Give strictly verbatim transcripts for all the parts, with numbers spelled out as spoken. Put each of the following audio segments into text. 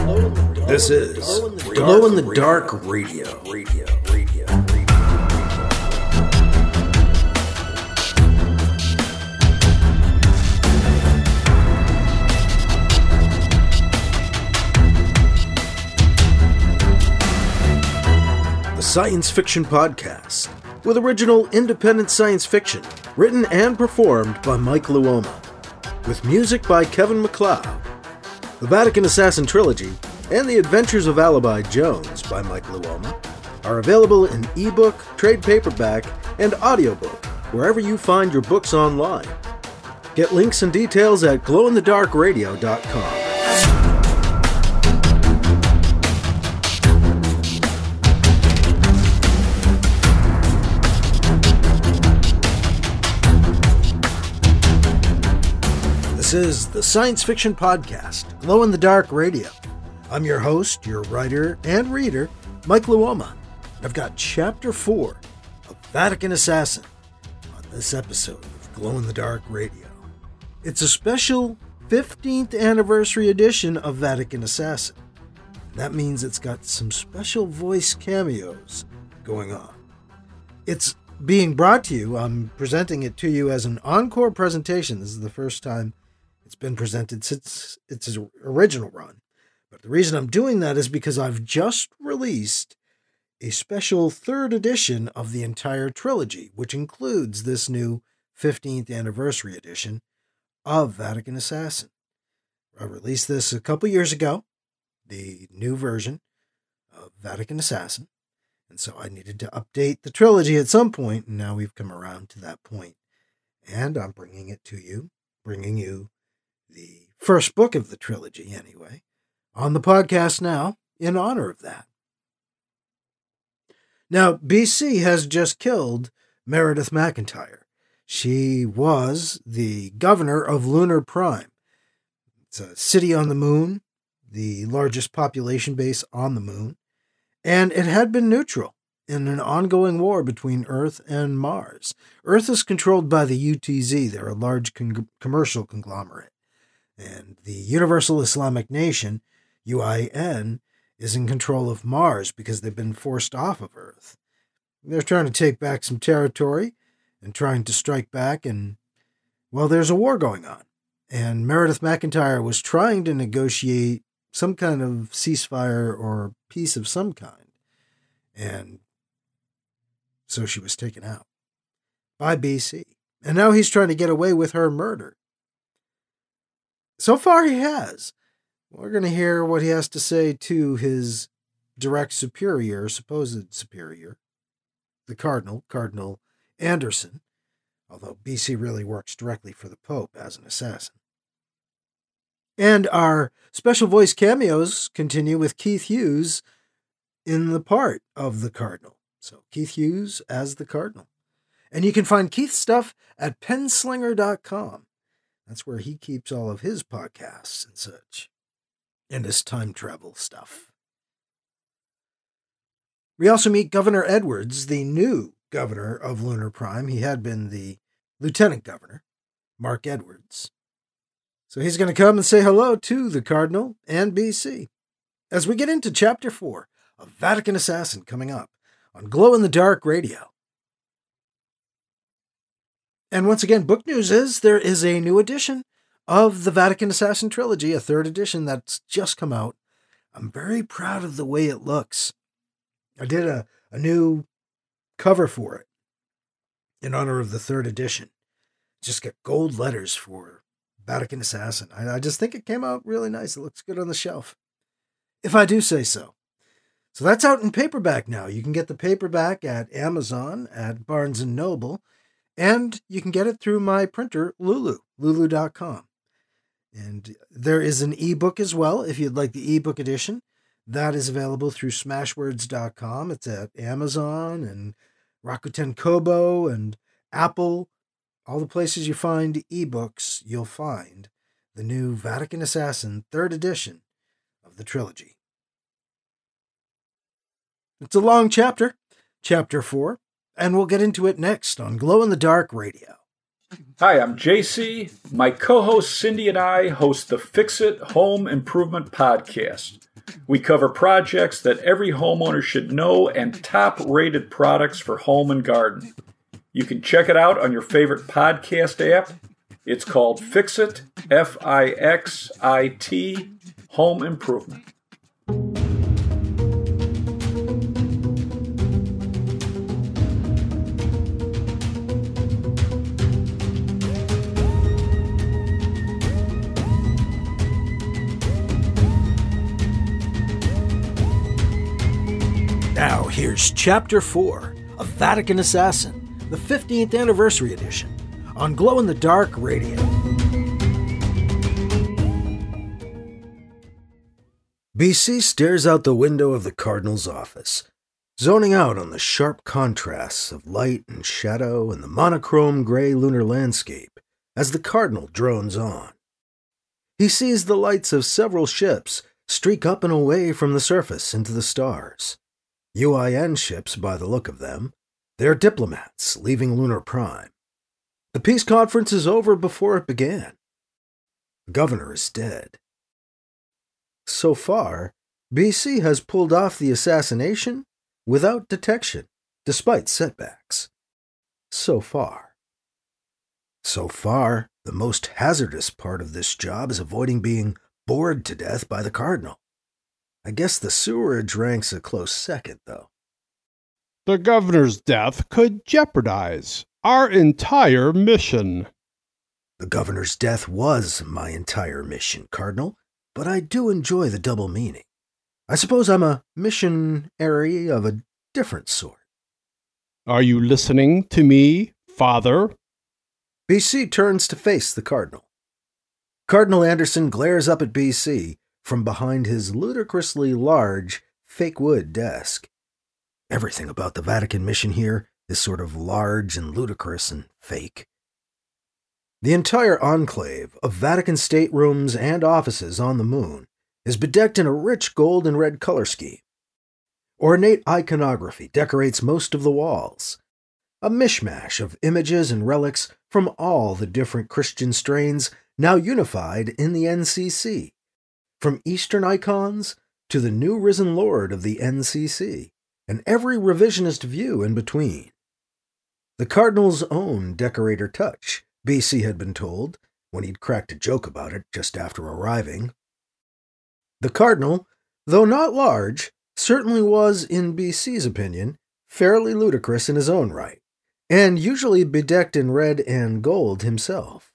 This is Glow in the Dark Radio. Radio, radio, radio. The Science Fiction Podcast, with original independent science fiction, written and performed by Mike Luoma, with music by Kevin MacLeod. The Vatican Assassin Trilogy and The Adventures of Alibi Jones by Mike Luoma are available in ebook, trade paperback, and audiobook wherever you find your books online. Get links and details at glow in the dark radio dot com. This is the Science Fiction Podcast, Glow in the Dark Radio. I'm your host, your writer and reader, Mike Luoma. I've got Chapter four of Vatican Assassin on this episode of Glow in the Dark Radio. It's a special fifteenth anniversary edition of Vatican Assassin. That means it's got some special voice cameos going on. It's being brought to you, I'm presenting it to you as an encore presentation. This is the first time it's been presented since its original run. But the reason I'm doing that is because I've just released a special third edition of the entire trilogy, which includes this new fifteenth anniversary edition of Vatican Assassin. I released this a couple years ago, the new version of Vatican Assassin, and so I needed to update the trilogy at some point, and now we've come around to that point. And I'm bringing it to you, bringing you the first book of the trilogy, anyway, on the podcast now, in honor of that. Now, B C has just killed Meredith McIntyre. She was the governor of Lunar Prime. It's a city on the moon, the largest population base on the moon, and it had been neutral in an ongoing war between Earth and Mars. Earth is controlled by the U T Z. They're a large con- commercial conglomerate. And the Universal Islamic Nation, U I N, is in control of Mars because they've been forced off of Earth. They're trying to take back some territory and trying to strike back, and, well, there's a war going on. And Meredith McIntyre was trying to negotiate some kind of ceasefire or peace of some kind. And so she was taken out by B C. And now he's trying to get away with her murder. So far he has. We're going to hear what he has to say to his direct superior, supposed superior, the Cardinal, Cardinal Anderson, although B C really works directly for the Pope as an assassin. And our special voice cameos continue with Keith Hughes in the part of the Cardinal. So Keith Hughes as the Cardinal. And you can find Keith's stuff at penslinger dot com. That's where he keeps all of his podcasts and such, and his time travel stuff. We also meet Governor Edwards, the new governor of Lunar Prime. He had been the lieutenant governor, Mark Edwards. So he's going to come and say hello to the Cardinal and B C as we get into Chapter four of Vatican Assassin coming up on Glow in the Dark Radio. And once again, book news is there is a new edition of the Vatican Assassin Trilogy, a third edition that's just come out. I'm very proud of the way it looks. I did a, a new cover for it in honor of the third edition. Just got gold letters for Vatican Assassin. I, I just think it came out really nice. It looks good on the shelf, if I do say so. So that's out in paperback now. You can get the paperback at Amazon, at Barnes and Noble, and you can get it through my printer, Lulu, lulu dot com. And there is an ebook as well, if you'd like the ebook edition. That is available through smashwords dot com. It's at Amazon and Rakuten Kobo and Apple. All the places you find ebooks, you'll find the new Vatican Assassin third edition of the trilogy. It's a long chapter, Chapter four, and we'll get into it next on Glow in the Dark Radio. Hi, I'm J C. My co-host Cindy and I host the Fix It Home Improvement Podcast. We cover projects that every homeowner should know and top-rated products for home and garden. You can check it out on your favorite podcast app. It's called Fixit, F I X I T, Home Improvement. Now here's Chapter four of Vatican Assassin, the fifteenth Anniversary Edition, on Glow in the Dark Radio. B C stares out the window of the Cardinal's office, zoning out on the sharp contrasts of light and shadow and the monochrome gray lunar landscape as the Cardinal drones on. He sees the lights of several ships streak up and away from the surface into the stars. U I N ships by the look of them. They're diplomats leaving Lunar Prime. The peace conference is over before it began. The governor is dead. So far, B C has pulled off the assassination without detection, despite setbacks. So far. So far, the most hazardous part of this job is avoiding being bored to death by the Cardinal. I guess the sewerage ranks a close second, though. The governor's death could jeopardize our entire mission. The governor's death was my entire mission, Cardinal, but I do enjoy the double meaning. I suppose I'm a missionary of a different sort. Are you listening to me, Father? B C turns to face the Cardinal. Cardinal Anderson glares up at B C from behind his ludicrously large, fake wood desk. Everything about the Vatican mission here is sort of large and ludicrous and fake. The entire enclave of Vatican staterooms and offices on the moon is bedecked in a rich gold and red color scheme. Ornate iconography decorates most of the walls, a mishmash of images and relics from all the different Christian strains now unified in the N C C. From Eastern icons to the new risen Lord of the N C C, and every revisionist view in between. The Cardinal's own decorator touch, B C had been told, when he'd cracked a joke about it just after arriving. The Cardinal, though not large, certainly was, in B C's opinion, fairly ludicrous in his own right, and usually bedecked in red and gold himself.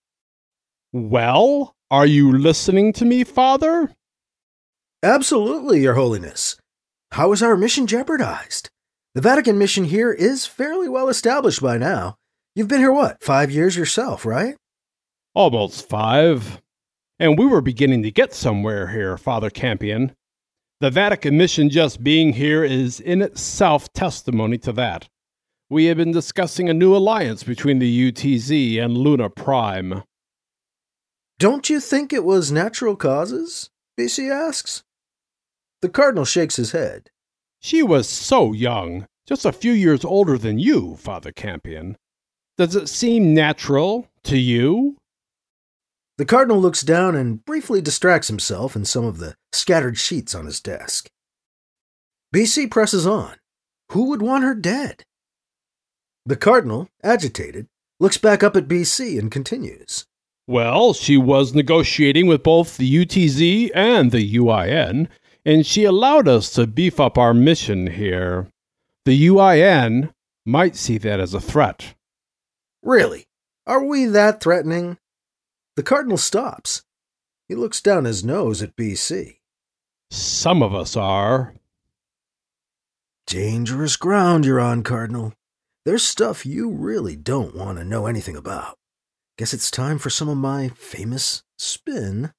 Well, are you listening to me, Father? Absolutely, Your Holiness. How is our mission jeopardized? The Vatican mission here is fairly well established by now. You've been here, what, five years yourself, right? Almost five. And we were beginning to get somewhere here, Father Campion. The Vatican mission just being here is in itself testimony to that. We have been discussing a new alliance between the U T Z and Lunar Prime. Don't you think it was natural causes? B C asks. The Cardinal shakes his head. She was so young, just a few years older than you, Father Campion. Does it seem natural to you? The Cardinal looks down and briefly distracts himself in some of the scattered sheets on his desk. B C presses on. Who would want her dead? The Cardinal, agitated, looks back up at B C and continues. Well, she was negotiating with both the U T Z and the U I N, and she allowed us to beef up our mission here. The U I N might see that as a threat. Really? Are we that threatening? The Cardinal stops. He looks down his nose at B C. Some of us are. Dangerous ground you're on, Cardinal. There's stuff you really don't want to know anything about. Guess it's time for some of my famous spin.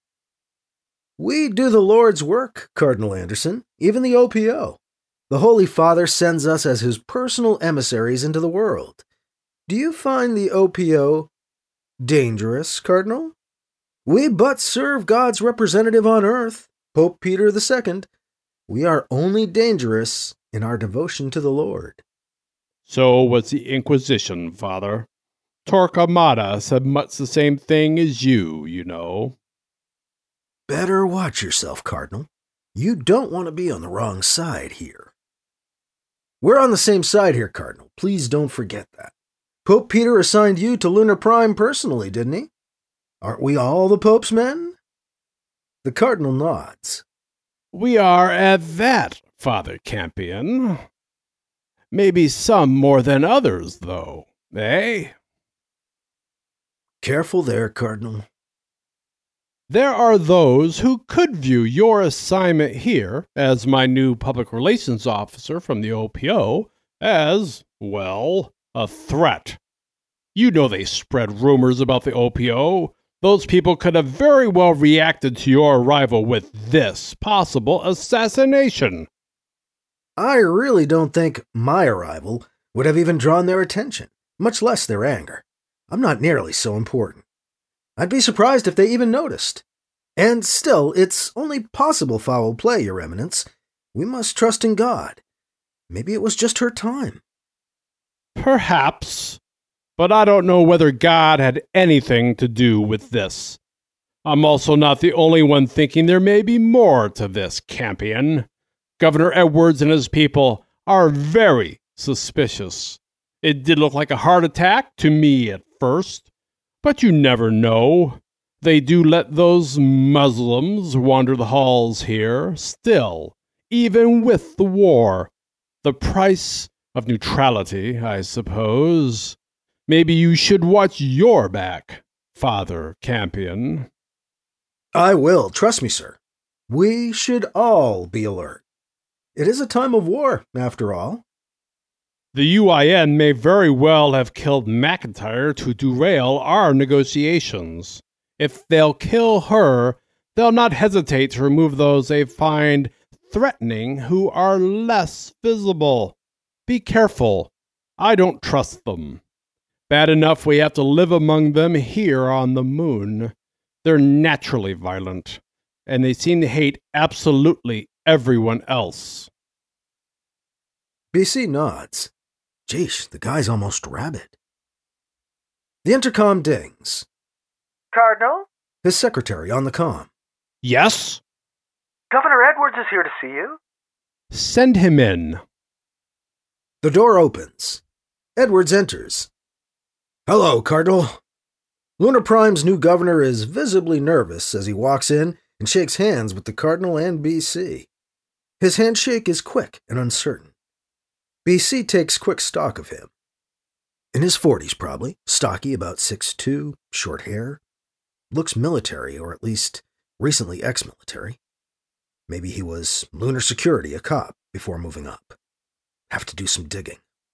We do the Lord's work, Cardinal Anderson, even the O P O. The Holy Father sends us as his personal emissaries into the world. Do you find the O P O dangerous, Cardinal? We but serve God's representative on earth, Pope Peter the Second. We are only dangerous in our devotion to the Lord. So was the Inquisition, Father. Torquemada said much the same thing as you, you know. Better watch yourself, Cardinal. You don't want to be on the wrong side here. We're on the same side here, Cardinal. Please don't forget that. Pope Peter assigned you to Lunar Prime personally, didn't he? Aren't we all the Pope's men? The Cardinal nods. We are at that, Father Campion. Maybe some more than others, though, eh? Careful there, Cardinal. There are those who could view your assignment here as my new public relations officer from the O P O as, well, a threat. You know they spread rumors about the O P O. Those people could have very well reacted to your arrival with this possible assassination. I really don't think my arrival would have even drawn their attention, much less their anger. I'm not nearly so important. I'd be surprised if they even noticed. And still, it's only possible foul play, Your Eminence. We must trust in God. Maybe it was just her time. Perhaps, but I don't know whether God had anything to do with this. I'm also not the only one thinking there may be more to this, Campion. Governor Edwards and his people are very suspicious. It did look like a heart attack to me at first, but you never know. They do let those Muslims wander the halls here. Still, even with the war, the price of neutrality, I suppose. Maybe you should watch your back, Father Campion. I will, trust me, sir. We should all be alert. It is a time of war, after all. The U I N may very well have killed McIntyre to derail our negotiations. If they'll kill her, they'll not hesitate to remove those they find threatening who are less visible. Be careful. I don't trust them. Bad enough we have to live among them here on the moon. They're naturally violent, and they seem to hate absolutely everyone else. B C nods. Jeesh, the guy's almost rabid. The intercom dings. Cardinal? His secretary on the comm. Yes? Governor Edwards is here to see you. Send him in. The door opens. Edwards enters. Hello, Cardinal. Lunar Prime's new governor is visibly nervous as he walks in and shakes hands with the Cardinal and B C. His handshake is quick and uncertain. B C takes quick stock of him. In his forties, probably, stocky, about six foot two, short hair. Looks military, or at least recently ex-military. Maybe he was lunar security, a cop, before moving up. Have to do some digging.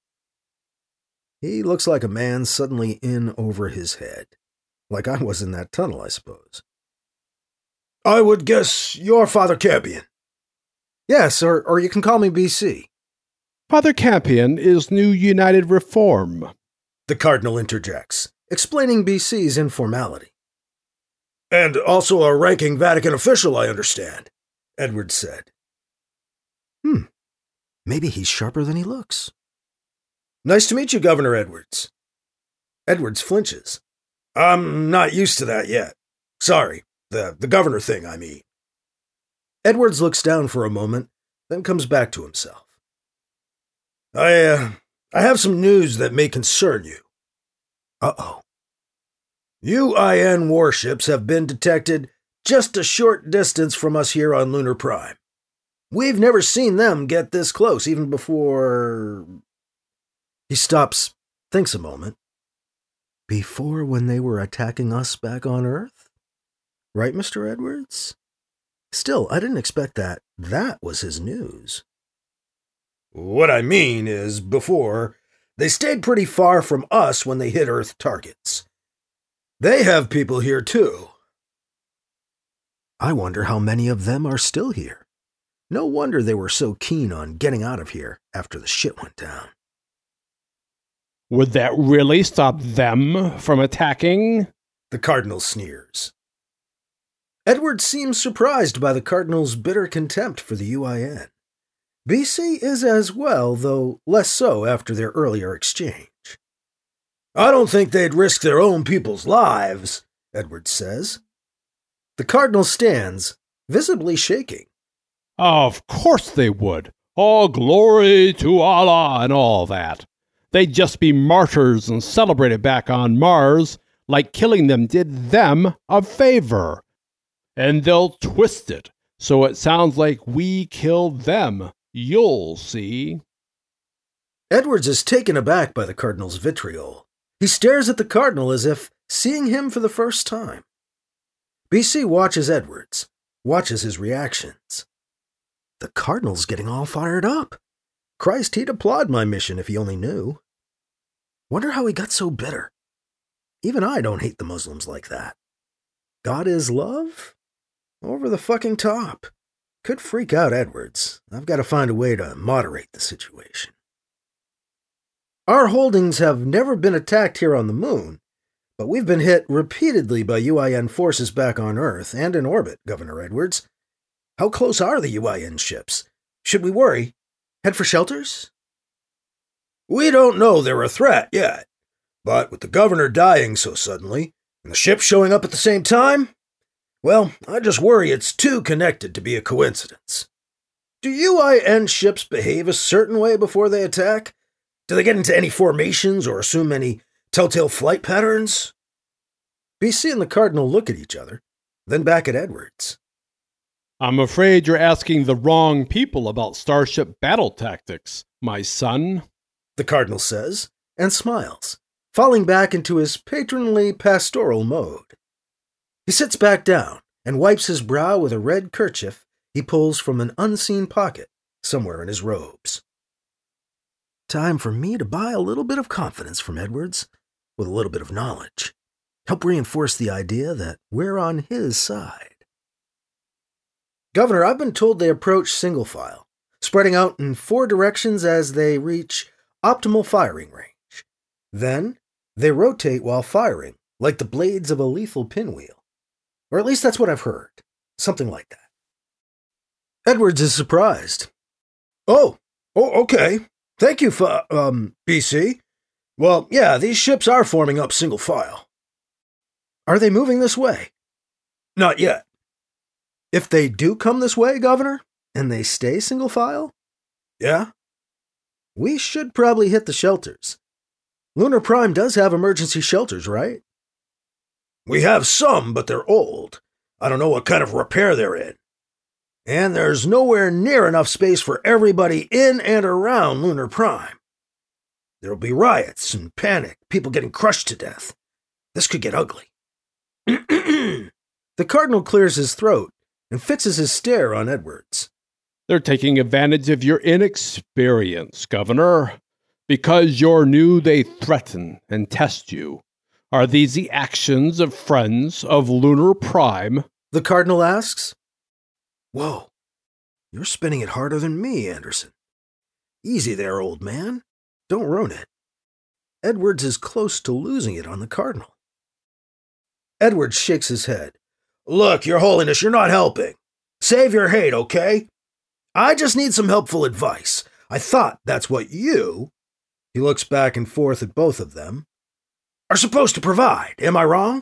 He looks like a man suddenly in over his head. Like I was in that tunnel, I suppose. I would guess you're Father Campion. Yes, or, or you can call me B C. Father Campion is New United Reform. The Cardinal interjects, explaining B C's informality. And also a ranking Vatican official, I understand, Edwards said. Hmm, maybe he's sharper than he looks. Nice to meet you, Governor Edwards. Edwards flinches. I'm not used to that yet. Sorry, the, the governor thing, I mean. Edwards looks down for a moment, then comes back to himself. I, uh, I have some news that may concern you. Uh-oh. U I N warships have been detected just a short distance from us here on Lunar Prime. We've never seen them get this close, even before... He stops, thinks a moment. Before when they were attacking us back on Earth? Right, Mister Edwards? Still, I didn't expect that that was his news. What I mean is, before, they stayed pretty far from us when they hit Earth targets. They have people here, too. I wonder how many of them are still here. No wonder they were so keen on getting out of here after the shit went down. Would that really stop them from attacking? The Cardinal sneers. Edward seems surprised by the Cardinal's bitter contempt for the U I N. B C is as well, though less so after their earlier exchange. I don't think they'd risk their own people's lives, Edward says. The Cardinal stands, visibly shaking. Of course they would. All glory to Allah and all that. They'd just be martyrs and celebrated back on Mars like killing them did them a favor. And they'll twist it so it sounds like we killed them. You'll see. Edwards is taken aback by the Cardinal's vitriol. He stares at the Cardinal as if seeing him for the first time. B C watches Edwards, watches his reactions. The Cardinal's getting all fired up. Christ, he'd applaud my mission if he only knew. Wonder how he got so bitter. Even I don't hate the Muslims like that. God is love? Over the fucking top. Could freak out Edwards. I've got to find a way to moderate the situation. Our holdings have never been attacked here on the moon, but we've been hit repeatedly by U I N forces back on Earth and in orbit, Governor Edwards. How close are the U I N ships? Should we worry? Head for shelters? We don't know they're a threat yet, but with the governor dying so suddenly, and the ships showing up at the same time, well, I just worry it's too connected to be a coincidence. Do U I N ships behave a certain way before they attack? Do they get into any formations or assume any telltale flight patterns? B C and the Cardinal look at each other, then back at Edwards. I'm afraid you're asking the wrong people about starship battle tactics, my son, the Cardinal says, and smiles, falling back into his patronly pastoral mode. He sits back down and wipes his brow with a red kerchief he pulls from an unseen pocket somewhere in his robes. Time for me to buy a little bit of confidence from Edwards, with a little bit of knowledge. Help reinforce the idea that we're on his side. Governor, I've been told they approach single file, spreading out in four directions as they reach optimal firing range. Then, they rotate while firing, like the blades of a lethal pinwheel. Or at least that's what I've heard. Something like that. Edwards is surprised. Oh, oh, okay. Thank you, for, um, B C. Well, yeah, these ships are forming up single file. Are they moving this way? Not yet. If they do come this way, Governor, and they stay single file? Yeah? We should probably hit the shelters. Lunar Prime does have emergency shelters, right? We have some, but they're old. I don't know what kind of repair they're in. And there's nowhere near enough space for everybody in and around Lunar Prime. There'll be riots and panic, people getting crushed to death. This could get ugly. The Cardinal clears his throat and fixes his stare on Edwards. They're taking advantage of your inexperience, Governor. Because you're new, they threaten and test you. Are these the actions of friends of Lunar Prime? The Cardinal asks. Whoa, you're spinning it harder than me, Anderson. Easy there, old man. Don't ruin it. Edwards is close to losing it on the Cardinal. Edwards shakes his head. Look, Your Holiness, you're not helping. Save your hate, okay? I just need some helpful advice. I thought that's what you, he looks back and forth at both of them, are supposed to provide. Am I wrong?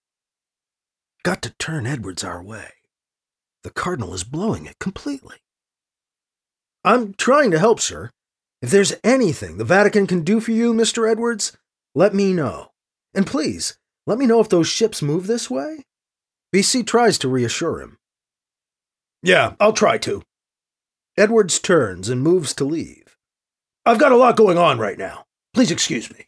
Got to turn Edwards our way. The Cardinal is blowing it completely. I'm trying to help, sir. If there's anything the Vatican can do for you, Mister Edwards, let me know. And please, let me know if those ships move this way. B C tries to reassure him. Yeah, I'll try to. Edwards turns and moves to leave. I've got a lot going on right now. Please excuse me.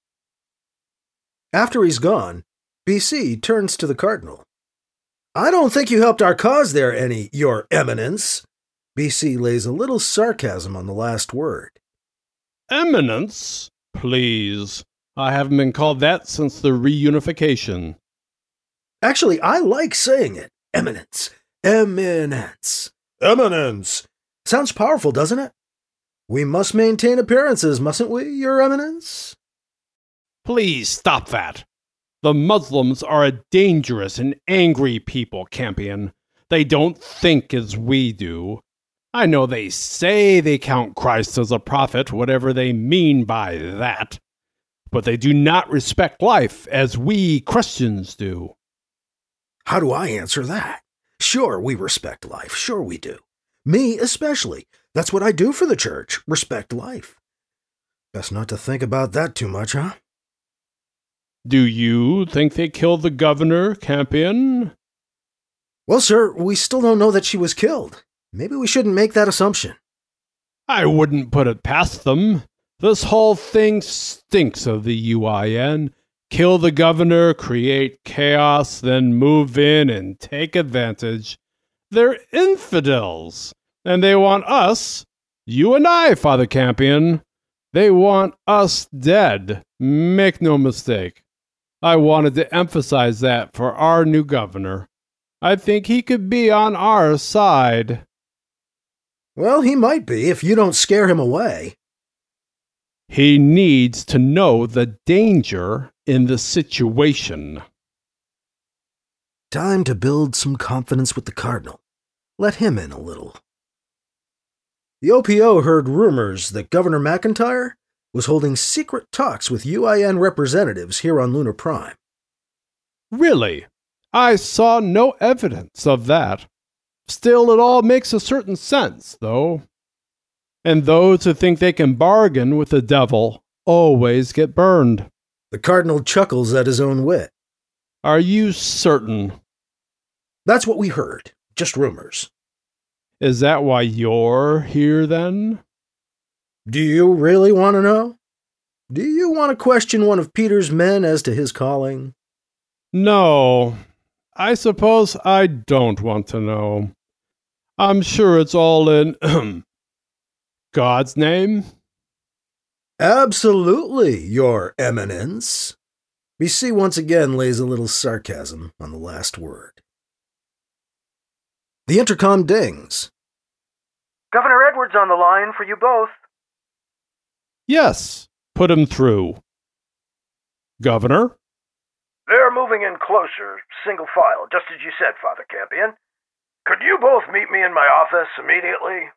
After he's gone, B C turns to the Cardinal. I don't think you helped our cause there any, Your Eminence. B C lays a little sarcasm on the last word. Eminence? Please. I haven't been called that since the reunification. Actually, I like saying it. Eminence. Eminence. Eminence. Sounds powerful, doesn't it? We must maintain appearances, mustn't we, Your Eminence? Please stop that. The Muslims are a dangerous and angry people, Campion. They don't think as we do. I know they say they count Christ as a prophet, whatever they mean by that. But they do not respect life as we Christians do. How do I answer that? Sure, we respect life. Sure we do. Me especially. That's what I do for the church. Respect life. Best not to think about that too much, huh? Do you think they killed the governor, Campion? Well, sir, we still don't know that she was killed. Maybe we shouldn't make that assumption. I wouldn't put it past them. This whole thing stinks of the U I N. Kill the governor, create chaos, then move in and take advantage. They're infidels, and they want us, you and I, Father Campion, they want us dead. Make no mistake. I wanted to emphasize that for our new governor. I think he could be on our side. Well, he might be if you don't scare him away. He needs to know the danger in the situation. Time to build some confidence with the Cardinal. Let him in a little. The O P O heard rumors that Governor McIntyre was holding secret talks with U I N representatives here on Lunar Prime. Really? I saw no evidence of that. Still, it all makes a certain sense, though. And those who think they can bargain with the devil always get burned. The Cardinal chuckles at his own wit. Are you certain? That's what we heard. Just rumors. Is that why you're here, then? Do you really want to know? Do you want to question one of Peter's men as to his calling? No. I suppose I don't want to know. I'm sure it's all in God's name. Absolutely, Your Eminence. B C once again lays a little sarcasm on the last word. The intercom dings. Governor Edwards on the line for you both. Yes, put him through. Governor? They're moving in closer, single file, just as you said, Father Campion. Could you both meet me in my office immediately?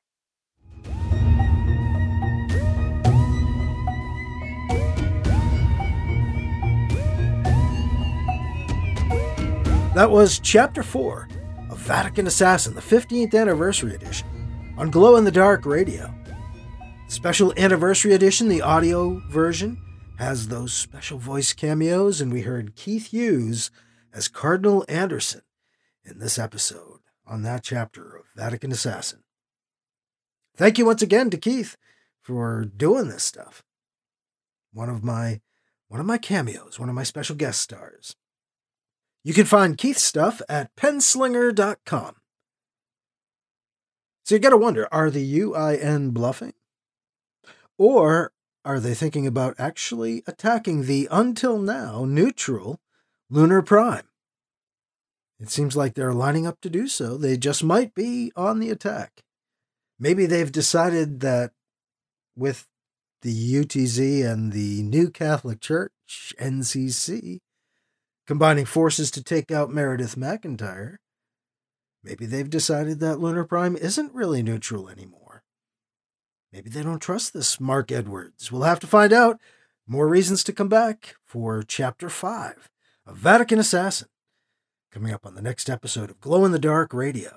That was Chapter four of Vatican Assassin, the fifteenth Anniversary Edition, on Glow in the Dark Radio. Special Anniversary Edition, the audio version, has those special voice cameos, and we heard Keith Hughes as Cardinal Anderson in this episode on that chapter of Vatican Assassin. Thank you once again to Keith for doing this stuff. One of my one of my cameos, one of my special guest stars. You can find Keith's stuff at penslinger dot com. So you gotta wonder, are the U I N bluffing? Or are they thinking about actually attacking the, until now, neutral Lunar Prime? It seems like they're lining up to do so. They just might be on the attack. Maybe they've decided that with the U T Z and the New Catholic Church, N C C, combining forces to take out Meredith McIntyre, maybe they've decided that Lunar Prime isn't really neutral anymore. Maybe they don't trust this Mark Edwards. We'll have to find out. More reasons to come back for Chapter five of Vatican Assassin, coming up on the next episode of Glow in the Dark Radio.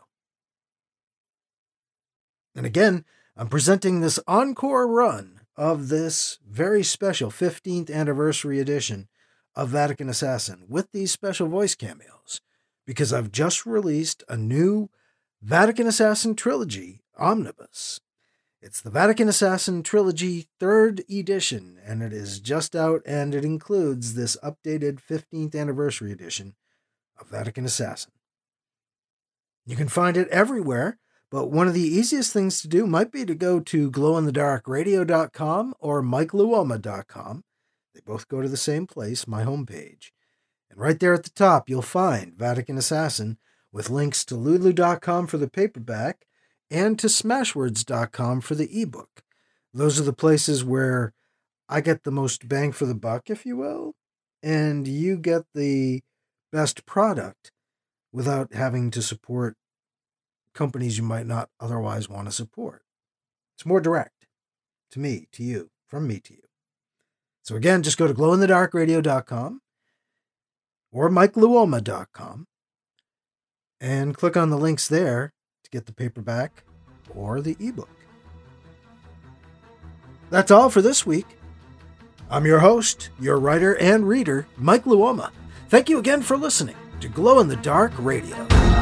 And again, I'm presenting this encore run of this very special fifteenth Anniversary Edition of Vatican Assassin with these special voice cameos because I've just released a new Vatican Assassin Trilogy Omnibus. It's the Vatican Assassin Trilogy third edition, and it is just out, and it includes this updated fifteenth Anniversary Edition of Vatican Assassin. You can find it everywhere, but one of the easiest things to do might be to go to glow in the dark radio dot com or mike luoma dot com. They both go to the same place, my homepage. And right there at the top, you'll find Vatican Assassin with links to lulu dot com for the paperback and to smashwords dot com for the ebook. Those are the places where I get the most bang for the buck, if you will, and you get the best product without having to support companies you might not otherwise want to support. It's more direct to me, to you, from me to you. So again, just go to glow in the dark radio dot com or mike luoma dot com and click on the links there to get the paperback or the ebook. That's all for this week. I'm your host, your writer and reader, Mike Luoma. Thank you again for listening to Glow in the Dark Radio.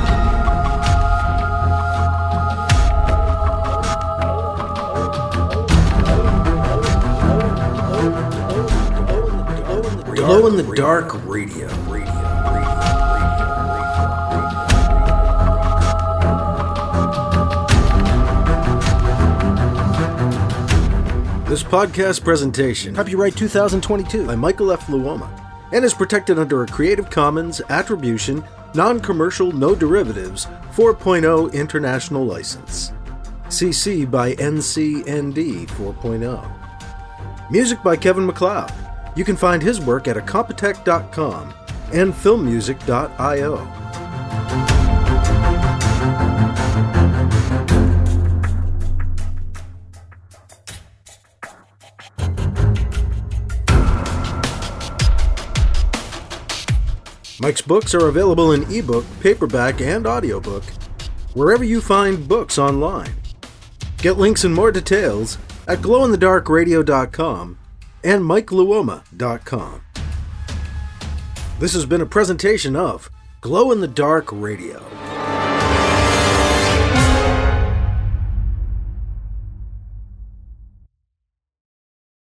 Glow in the Dark Radio. Radio. This podcast presentation, copyright two thousand twenty-two by Michael F. Luoma, and is protected under a Creative Commons Attribution, Non-Commercial, No Derivatives four point oh International License. C C by N C N D four point oh. Music by Kevin MacLeod. You can find his work at Incompetech dot com and film music dot io. Mike's books are available in ebook, paperback, and audiobook, wherever you find books online. Get links and more details at glow in the dark radio dot com and mike luoma dot com. This has been a presentation of Glow in the Dark Radio.